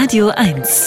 Radio 1.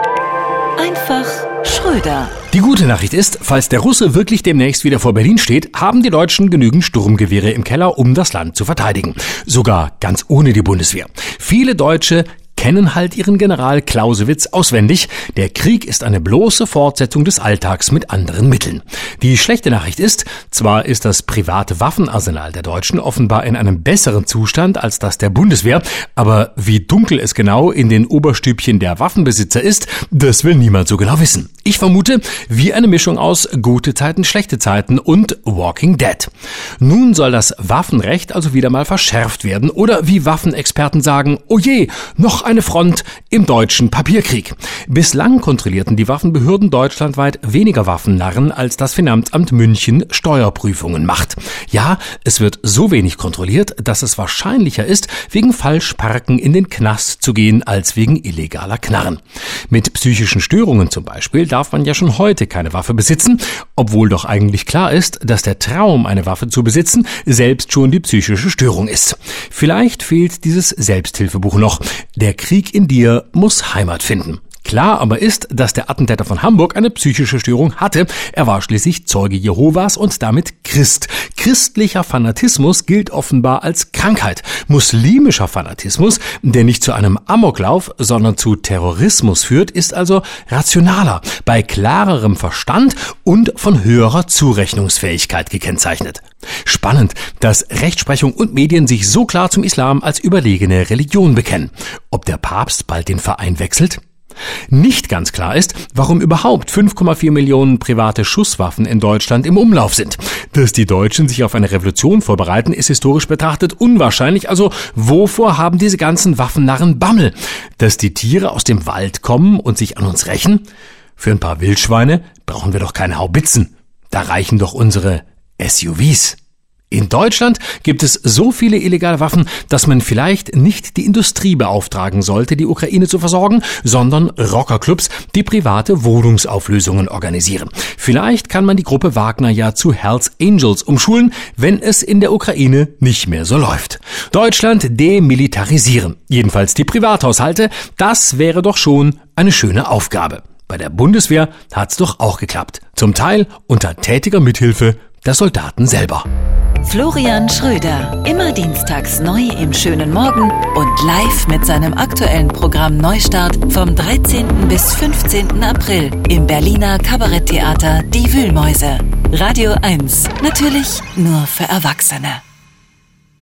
Einfach Schröder. Die gute Nachricht ist, falls der Russe wirklich demnächst wieder vor Berlin steht, haben die Deutschen genügend Sturmgewehre im Keller, um das Land zu verteidigen. Sogar ganz ohne die Bundeswehr. Viele Deutsche kennen halt ihren General Clausewitz auswendig. Der Krieg ist eine bloße Fortsetzung des Alltags mit anderen Mitteln. Die schlechte Nachricht ist, zwar ist das private Waffenarsenal der Deutschen offenbar in einem besseren Zustand als das der Bundeswehr, aber wie dunkel es genau in den Oberstübchen der Waffenbesitzer ist, das will niemand so genau wissen. Ich vermute, wie eine Mischung aus gute Zeiten, schlechte Zeiten und Walking Dead. Nun soll das Waffenrecht also wieder mal verschärft werden oder wie Waffenexperten sagen, oh je, noch eine Front im deutschen Papierkrieg. Bislang kontrollierten die Waffenbehörden deutschlandweit weniger Waffennarren, als das Finanzamt München Steuerprüfungen macht. Ja, es wird so wenig kontrolliert, dass es wahrscheinlicher ist, wegen Falschparken in den Knast zu gehen, als wegen illegaler Knarren. Mit psychischen Störungen zum Beispiel darf man ja schon heute keine Waffe besitzen, obwohl doch eigentlich klar ist, dass der Traum, eine Waffe zu besitzen, selbst schon die psychische Störung ist. Vielleicht fehlt dieses Selbsthilfebuch noch. Der Krieg in dir muss Heimat finden. Klar aber ist, dass der Attentäter von Hamburg eine psychische Störung hatte. Er war schließlich Zeuge Jehovas und damit Christ. Christlicher Fanatismus gilt offenbar als Krankheit. Muslimischer Fanatismus, der nicht zu einem Amoklauf, sondern zu Terrorismus führt, ist also rationaler, bei klarerem Verstand und von höherer Zurechnungsfähigkeit gekennzeichnet. Spannend, dass Rechtsprechung und Medien sich so klar zum Islam als überlegene Religion bekennen. Ob der Papst bald den Verein wechselt? Nicht ganz klar ist, warum überhaupt 5,4 Millionen private Schusswaffen in Deutschland im Umlauf sind. Dass die Deutschen sich auf eine Revolution vorbereiten, ist historisch betrachtet unwahrscheinlich. Also wovor haben diese ganzen Waffennarren Bammel? Dass die Tiere aus dem Wald kommen und sich an uns rächen? Für ein paar Wildschweine brauchen wir doch keine Haubitzen. Da reichen doch unsere SUVs. In Deutschland gibt es so viele illegale Waffen, dass man vielleicht nicht die Industrie beauftragen sollte, die Ukraine zu versorgen, sondern Rockerclubs, die private Wohnungsauflösungen organisieren. Vielleicht kann man die Gruppe Wagner ja zu Hells Angels umschulen, wenn es in der Ukraine nicht mehr so läuft. Deutschland demilitarisieren, jedenfalls die Privathaushalte, das wäre doch schon eine schöne Aufgabe. Bei der Bundeswehr hat's doch auch geklappt. Zum Teil unter tätiger Mithilfe der Soldaten selber. Florian Schröder, immer dienstags neu im schönen Morgen und live mit seinem aktuellen Programm Neustart vom 13. bis 15. April im Berliner Kabaretttheater Die Wühlmäuse. Radio 1, natürlich nur für Erwachsene.